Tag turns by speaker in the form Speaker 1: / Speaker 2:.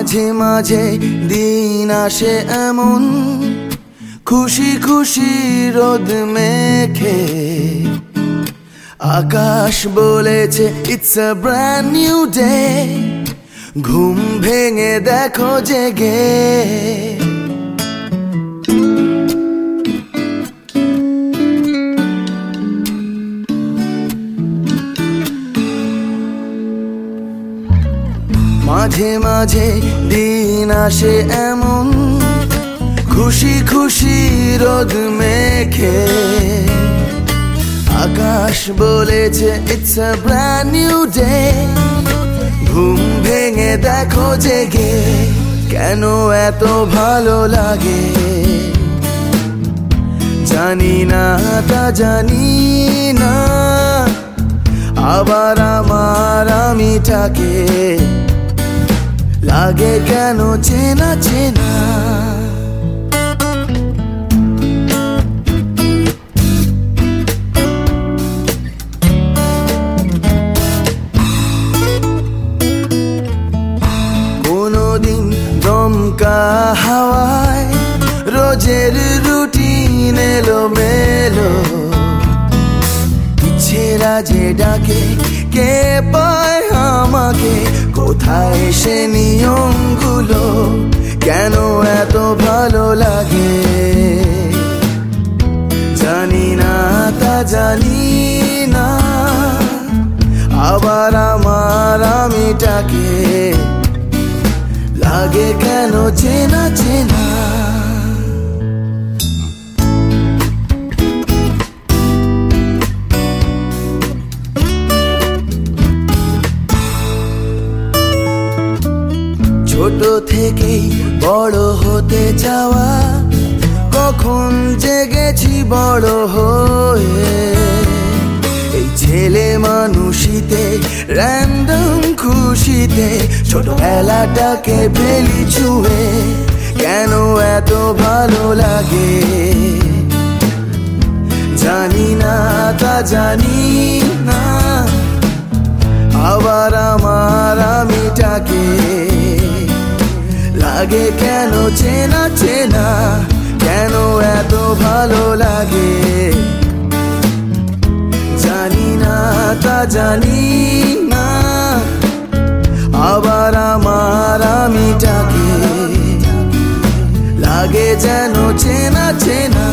Speaker 1: মাঝে মাঝে দিন আসে এমন খুশি খুশি রোদ মেখে আকাশ বলেছে it's a brand new day ঘুম ভেঙে দেখো জেগে মাঝে মাঝে দিন আসে এমন খুশি খুশি রোদ মেখে আকাশ বলেছে it's a brand new day ঘুম ভেঙে দেখো জেগে কেন এত ভালো লাগে জানি না তা জানি না আবার আমার আমিটাকে লাগে কেন চেনা চেনা কোনদিন দমকা হাওয়ায় রোজের রুটিন এলো মেলো ইচ্ছেরা যে ডাকে কে পায় আমাকে কোথায় সে নিয়মগুলো কেন এত ভালো লাগে জানি না তা জানি না আবার আমার আমিটাকে লাগে কেন চেনা চেনা ছোট থেকেই বড় হতে চাওয়া কখন জেগেছি বড় হয়ে এই ছেলে মানুষিতে র্যান্ডম খুশিতে ছোটবেলাটাকে ফেলি ছুঁয়ে কেন এত ভালো লাগে জানি না তা জানি না আবার আমার আমিটাকে লাগে কেন চেনা চেনা কেন এত ভালো লাগে জানি না তা জানি না আবার আমার আমিটাকে লাগে যেন চেনা চেনা